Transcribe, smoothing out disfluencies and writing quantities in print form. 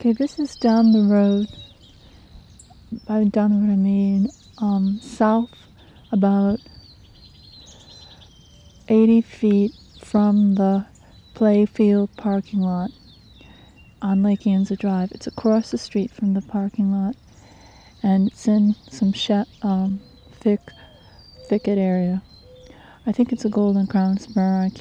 Okay, this is down the road. By down the road, I mean south about 80 feet from the Playfield parking lot on Lake Anza Drive. It's across the street from the parking lot, and it's in some thicket area. I think it's a golden crown spur.